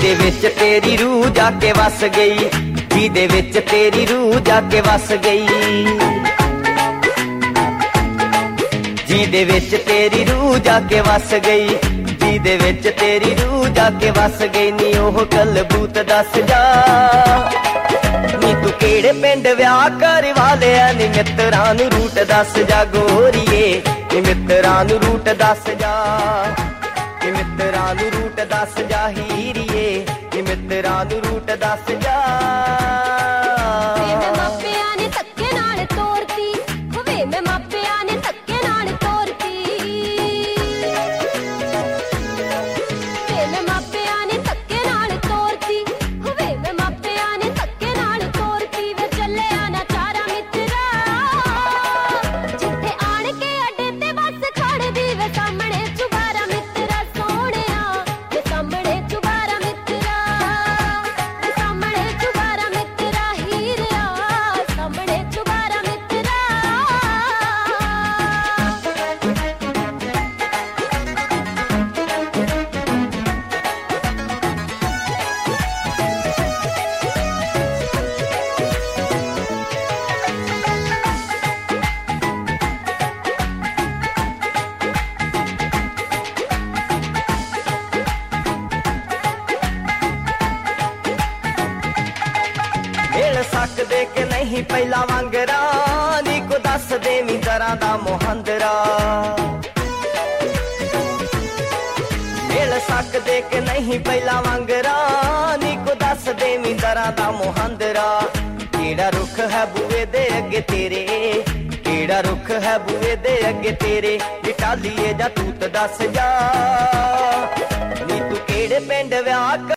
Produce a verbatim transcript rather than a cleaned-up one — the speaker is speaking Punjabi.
ਜਿਹਦੇ ਵਿੱਚ ਤੇਰੀ ਰੂਹ ਜਾ ਕੇ ਵਸ ਗਈ, ਜਿਹਦੇ ਵਿੱਚ ਤੇਰੀ ਰੂਹ ਜਾ ਕੇ ਵਸ ਗਈ, ਜਿਹਦੇ ਵਿੱਚ ਤੇਰੀ ਰੂਹ ਜਾ ਕੇ ਵਸ ਗਈ, ਜਿਹਦੇ ਵਿੱਚ ਤੇਰੀ ਰੂਹ ਜਾ ਕੇ ਵਸ ਗਈ। ਨੀ ਉਹ ਕਲਬੂਤ ਦੱਸ ਜਾ, ਨੀ ਤੂੰ ਕਿਹੜੇ ਪਿੰਡ ਵਿਆਹ ਕਰ ਵਾਲਿਆ, ਨੀ ਮਿੱਤਰਾਂ ਨੂੰ ਰੂਟ ਦੱਸ ਜਾ ਗੋਰੀਏ, ਨੀ ਮਿੱਤਰਾਂ ਨੂੰ ਰੂਟ ਦੱਸ ਜਾ, ਨੀ ਮਿੱਤਰਾਂ ਨੂੰ ਰੂਟ ਦੱਸ ਜਾ ਹੀਰੀਏ, ਨੀ ਮਿੱਤਰਾਂ ਨੂੰ ਰੂਟ ਦੱਸ ਜਾ। ਵੇ ਮਾਪਿਆਂ ਨੇ ਧੱਕੇ ਨਾਲ ਤੋਰਤੀ, ਹੋਵੇ ਮੈਂ ਮਾਪਿਆਂ ਨੇ ਧੱਕੇ ਨਾਲ ਤੋਰਤੀ, ਵੇ ਮੈਂ ਮਾਪਿਆਂ ਨੇ ਧੱਕੇ ਨਾਲ ਤੋਰਤੀ, ਹੋਵੇ ਮੈਂ ਮਾਪਿਆਂ ਨੇ ਧੱਕੇ ਨਾਲ ਤੋਰਤੀ। ਵੇ ਚੱਲਿਆ ਨਾ ਚਾਰਾ ਮਿੱਤਰਾ, ਜਿੱਥੇ ਆਣ ਕੇ ਅੱਡੇ ਤੇ ਬੱਸ ਖੜਦੀ, ਵੇ ਸਾਹਮਣੇ ਚੁਬਾਰਾ ਮਿੱਤਰਾ ਸੋਹਣਿਆ, ਵੇ ਸਾਹਮਣੇ ਚੁਬਾਰਾ ਮਿੱਤਰਾ, ਵੇ ਸਾਹਮਣੇ ਚੁਬਾਰਾ ਮਿੱਤਰਾ ਹੀਰਿਆ, ਸਾਹਮਣੇ ਚੁਬਾਰਾ ਮਿੱਤਰਾ। ਮਿਲ ਸਕਦੇ ਕਿ ਨਹੀਂ ਪਹਿਲਾਂ ਵਾਂਗਰਾਂ, ਨੀ ਕੋ ਦੱਸ ਦੇਵੀਂ ਦਰਾਂ ਦਾ ਮੁਹੰਦਰਾ। ਮਿਲ ਸਕਦੇ ਕਿ ਨਹੀਂ ਪਹਿਲਾਂ ਵਾਂਗਰਾਂ, ਨੀ ਕੋ ਦੱਸ ਦੇਵੀਂ ਦਰਾਂ ਦਾ ਮੁਹੰਦਰਾ। ਕਿਹੜਾ ਰੁੱਖ ਹੈ ਬੂਏ ਦੇ ਅੱਗੇ ਤੇਰੇ, ਕਿਹੜਾ ਰੁੱਖ ਹੈ ਬੂਏ ਦੇ ਅੱਗੇ ਤੇਰੇ, ਨੀ ਟਾਲੀਏ ਜਾਂ ਤੂਤ ਦੱਸ ਜਾ, ਨੀ ਤੂੰ ਕਿਹੜੇ ਪਿੰਡ ਵਿਆਹ